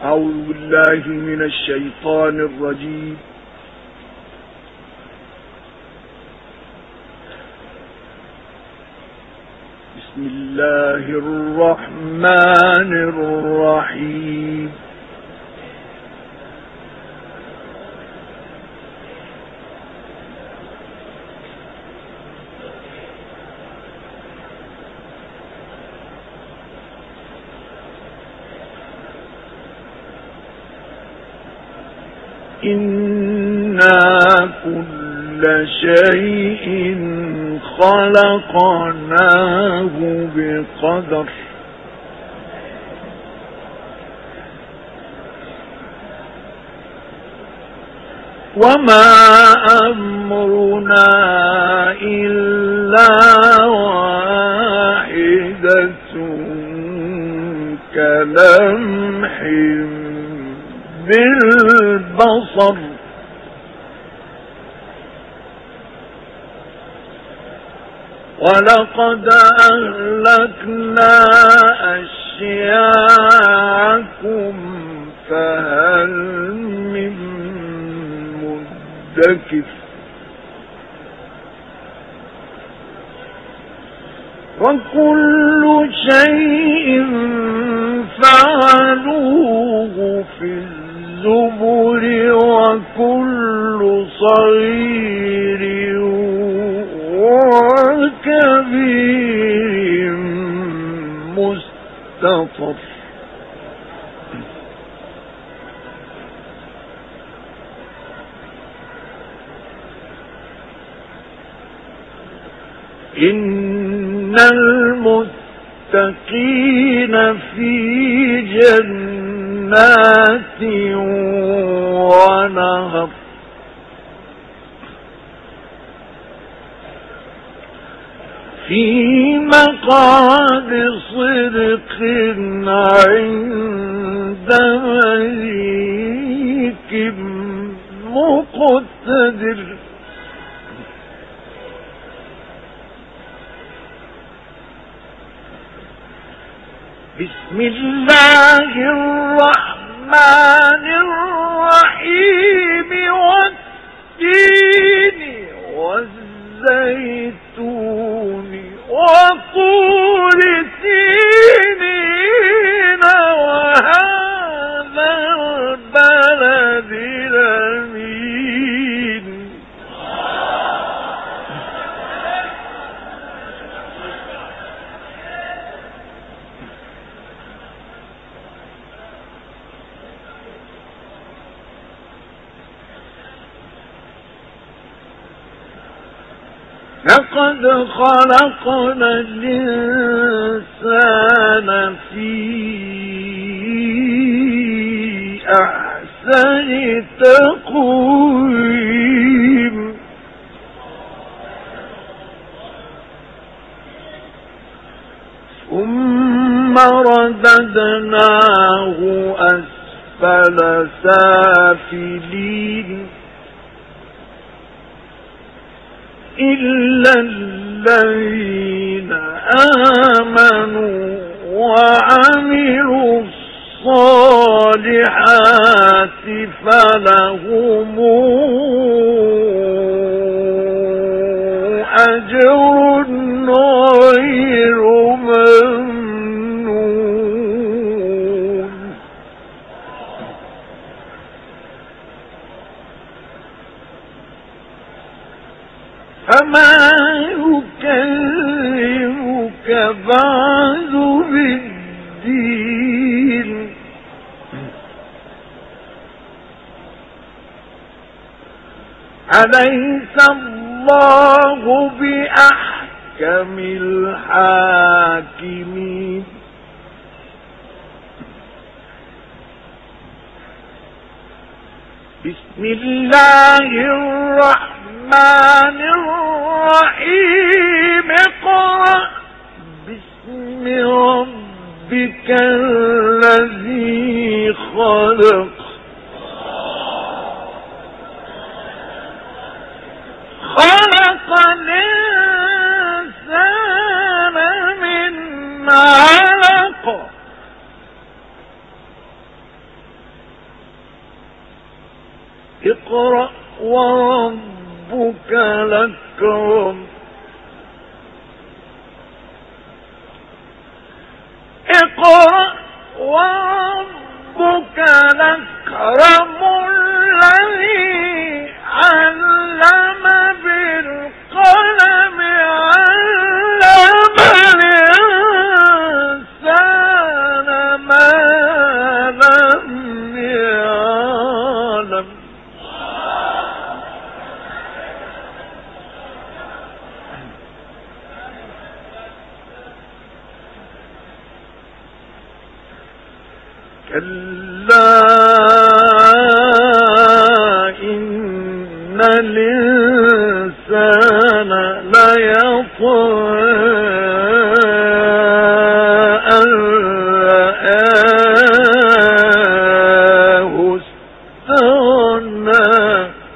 أعوذ بالله من الشيطان الرجيم. بسم الله الرحمن الرحيم. إنا كل شيء خلقناه بقدر وما أمرنا إلا واحدة كلمح بالبصر ولقد أهلكنا أشياعكم فهل من مدكر وكل شيء فعلوه في الزبر وكل صغير وكبير مستطر. إن المتقين في جنات ونهر في مقعد صدق عند مليك مقتدر. بسم الله الرحمن الرحيم. والتين والزيتون وطور سينين وهذا البلد الأمين. لقد خلقنا الإنسان في أحسن تقويم ثم رددناه أسفل سافلين إلا الذين آمنوا وعملوا الصالحات فلهم أجر غير ممنون. فما يكذبك بعد بالدين أليس الله بأحكم الحاكمين. بسم الله الرحمن الرحيم. اقرأ باسم ربك الذي خلق خلق الإنسان من علق اقرأ وربك الأكرم اقرأ وربك الأكرم الذي علم بالقلم علم الإنسان ما لم يعلم كلا إن الإنسان ليطغى أن رآه استغنى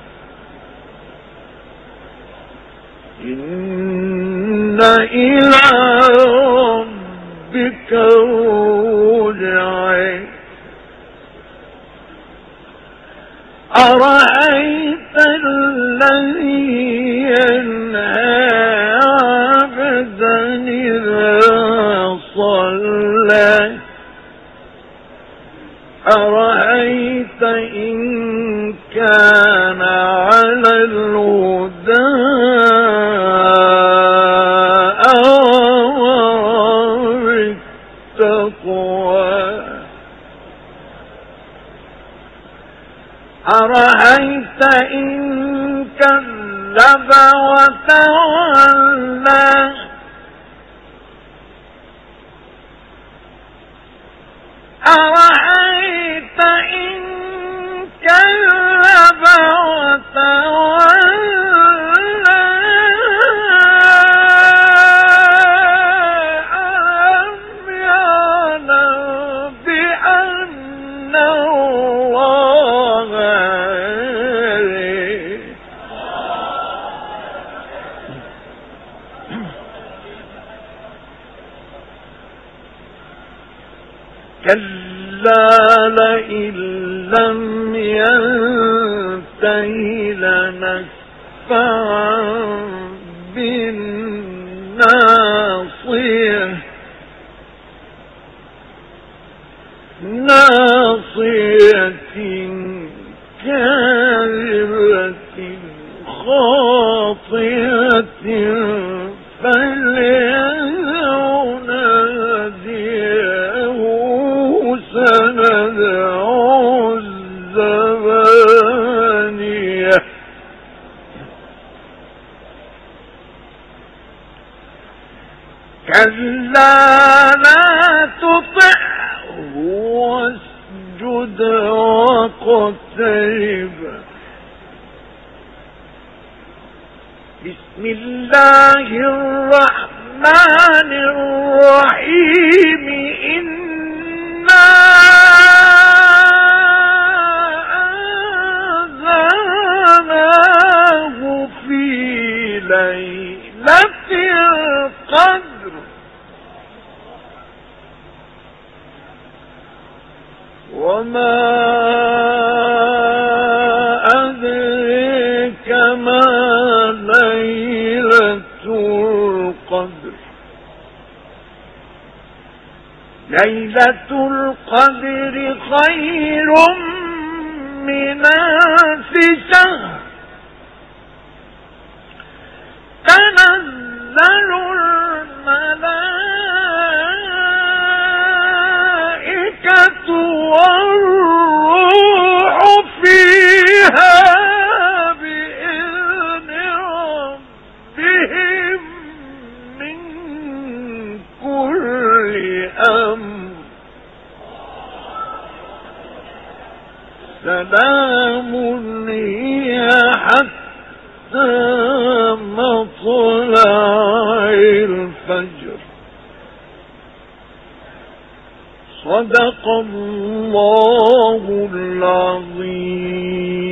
إن إلى ربك الرجعى أرأيت الذي ينهى عبدا إذا صلى أرأيت إن كان على الهدى أمر بالتقوى أرأيت إن كذب وتولى أرأيت إن كذب وتولى ألم يعلم بأن الله كلا لئن لم ينته لنسفعا بالناصية ناصية كاذبة خاطئة فليدع ناديه سندع الزبانية كلا لا تطعه واسجد واقترب بسم الله الرحمن الرحيم إنا أنزلناه في ليلة القدر وما أدريك ما ليلة القدر ليلة القدر خير من ألف شهر تنزل الملائكة والروح فيها بإذن ربهم من كل أمر سلام هي حتى مطلع الفجر صدق الله العظيم.